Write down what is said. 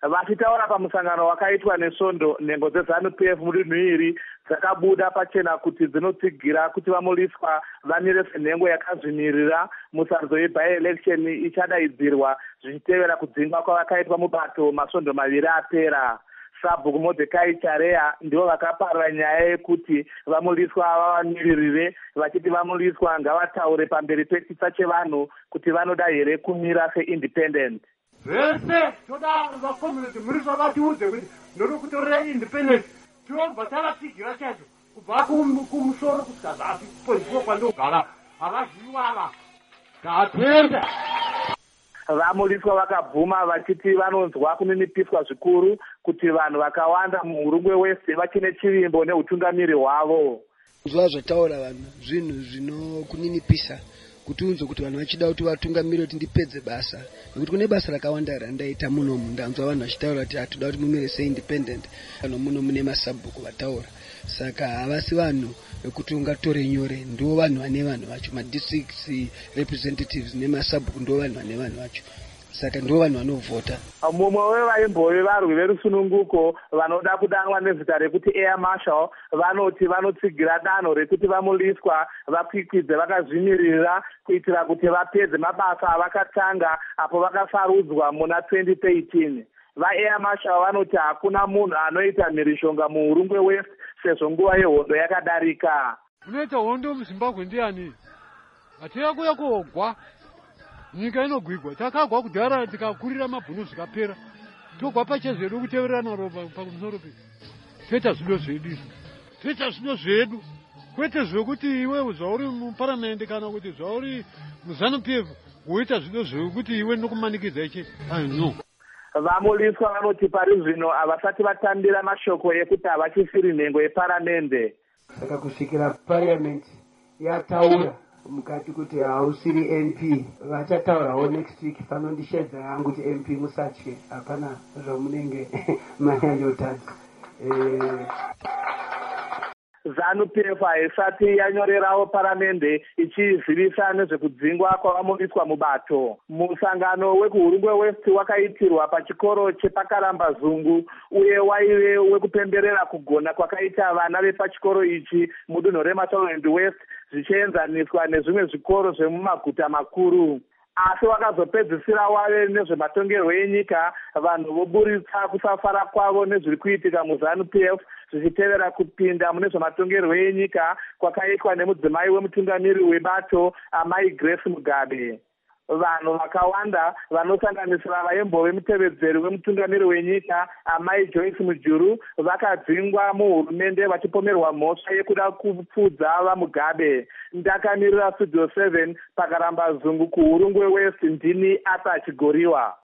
Vachitaura pamusangano wakaitwa neSvondo, nhengo dzeZANU-PF mudunhu iri dzakabuda pachena kuti dzinotsigira kuti vamuliswa vamire senhengo yakazvimirira musarudzo yebi-election ichadaidzirwa zvichitevera kudzingwa kwavakaitwa mubato masvondo maviri apera. Sabhuku Mordecai Chareya ndivo vakaparira nyaya yekuti vamuliswa vavamiririre, vachiti vamuliswa ngavataure pamberi pechitsa chevanhu kuti vanoda here kumira seindependent. Vese toda vakomrade muriswa vatiudze kuti ndiri kutorera independent tobva tavatsigira chacho kubva kumusoro kusvika zasi poizvo kwandogara havaziviwa ava ngatenda. Vamuliswa vakabvuma vachiti vanonzwa kuninipiswa zvikuru kuti vanhu vakawanda muHurungwe West vachine chivimbo neutungamiri hwavo. Zva zvataura vanhu zvinhu zvinokuninipisa kuti unzwe kuti vanhu vachida kuti vatungamirire kuti ndipedze basa, nekuti kune basa rakawanda randaita munomu. Ndanzwa vanhu vachitaura kuti hatoda kuti mumire seindependent. Vanhu muno mune masabhuku vataura, saka havasi vanhu vekuti ungatore nyore. Ndivo vanhu vane vanhu vacho, madistrict representatives nemasabhuku ndivo vanhu vane vanhu vacho, saka ndivo vanhu vanovhota. Mumwe wevaimbove varwi verusununguko vanoda kudanwa nezita rekuti Air Marshal vanoti vanotsigira danho rekuti vamuliswa vakwikwidze vakazvimirira kuitira kuti vapedze mabasa avakatanga apo vakasarudzwa muna 2013. VaAir Marshal vanoti hakuna munhu anoita mhirishonga muHurungwe West sezvo nguva yehondo yakadarika. Unoita hondo muZimbabwe ndiani? Hatiya kuya kogwa. Nyika inogwigwa, takagwa kudhara tikakurira mabhunu zvikapera. Togwa pachezvedu kuteverana ropa pamusoro pe. Toita zvido zvedu. Toita zvido zvedu. Kwete zvekuti iwe zvauri muparamendi kana kuti zvauri muZANU-PF woita zvido zvekuti iwe nokumanikidza ichi. No. Vamuliswa vanoti pari zvino havasati vatambira mashoko ekuti havachisiri nhengo yeparamende. Saka kusvikira parliament yataura mukati kuti hausiri MP, vachataurawo next week. Panondishedza yangu kuti MP musatye, hapana zvamunenge manyanyotadza. ZANU-PF haisati yanyorerawo paramende ichizivisa nezvekudzingwa kwavamuliswa mubato. Musangano wekuHurungwe West wakaitirwa pachikoro chepakarambazungu uye waive wekupemberera kugona kwakaita vana vepachikoro ichi mudunhu reMashonaland West zvichienzaniswa nezvimwe zvikoro zvemumaguta makuru. Asi wakazopedzisira wave nezvematongerwo enyika, vanhu voburitsa kusafara kwavo nezviri kuitika muZANU-PF zvichitevera kupinda mune zvematongerwo enyika kwakaitwa nemudzimai wemutungamiri webato Amai Grace Mugabe. Vanhu vakawanda vanosanganisira vaimbove mutevedzeri wemutungamiri wenyika Amai Joyce Mujuru vakadzingwa muhurumende vachipomerwa mhosva yekuda kupfudza vaMugabe. Ndakamirira Studio 7 pakarambazungu kuHurungwe West, ndini Arthur Chigoriwa.